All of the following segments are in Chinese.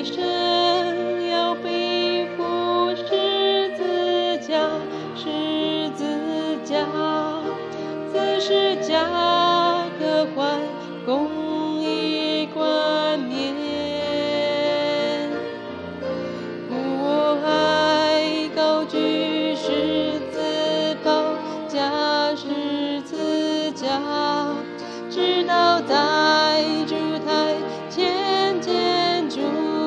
一生要背负十字架，十字架，此十架可换公义冠冕。我还高举十字宝架，十字架，直到在主台前见主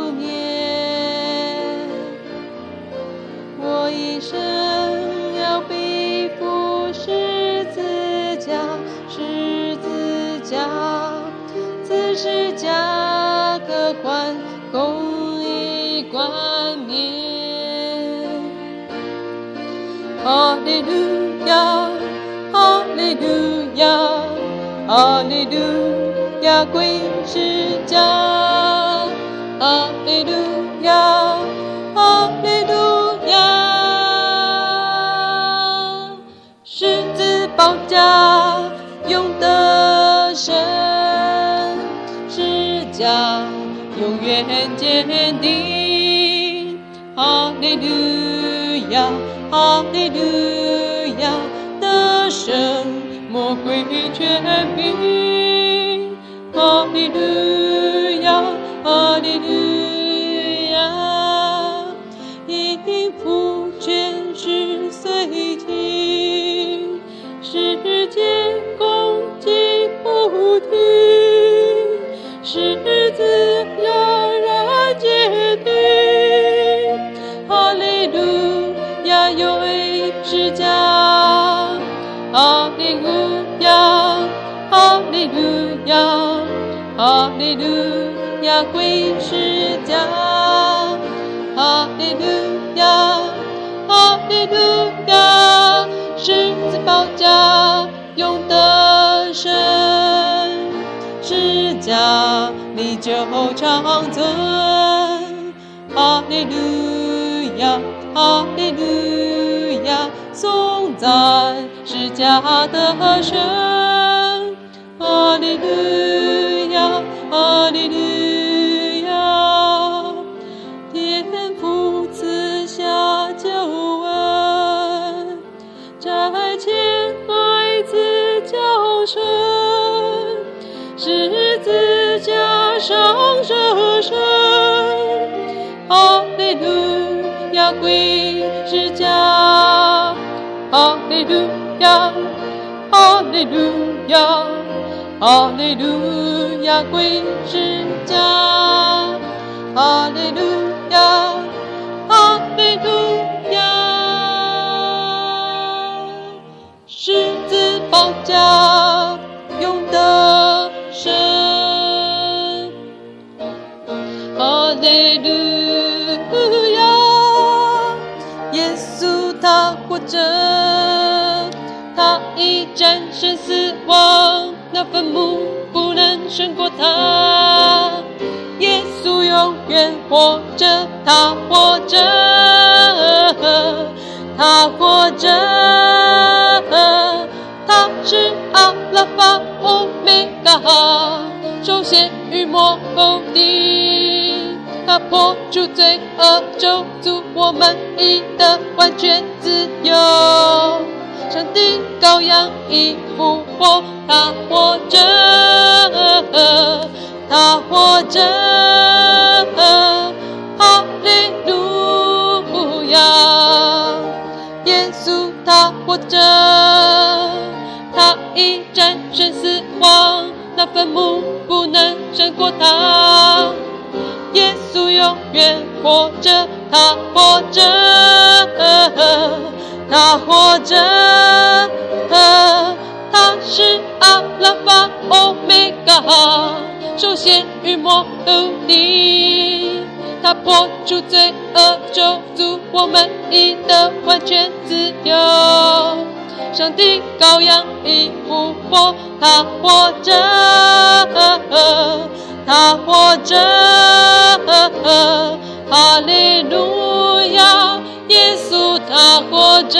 面。我一生要背负十字架，十字架，此十架可换公义冠冕。哈利路亚，哈利路亚，哈利路亚，归十架，哈利路亚，哈利路亚，十字宝架永得胜，十架永远坚定。哈利路亚，哈利路亚，得胜魔鬼权柄。哈利路亚，哈利路亚，因父权势随停，世界攻击不停，十字仍然坚定。哈利路亚，有为十架，哈利路亚，哈利路亚，哈利路亚，归十架，哈利路亚，哈利路亚，十字宝架永得胜，十架历久长存。哈利路亚，哈利路亚，颂赞十架的神。哈利路亚，哈利路亚，天父赐下救恩，差遣爱子降生，十字架上舍身。哈利路亚，归十架，哈利路亚，哈利路亚，哈利路亚，归十架，哈利路亚，哈利路亚，十字宝架永得胜。哈利路亚，耶稣他活着，他已战胜死亡，那坟墓不能胜过他。耶稣永远活着，他活着，他活着，他是阿拉法欧米伽，首先与末后的，他破除罪恶咒诅，我们已得完全自由。上帝羔羊已复活，他活着，他活着，哈利路亚，耶稣他活着，他已战胜死亡，那坟墓不能胜过他。耶稣永远活着，他活着，他活着，他是阿拉法欧米伽，首先与末后的，他破除罪恶咒诅，我们已得完全自由。上帝羔羊已复活，他活着，他活着，哈利路亚，耶稣他活着，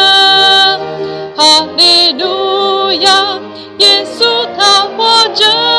哈利路亚，耶稣他活着。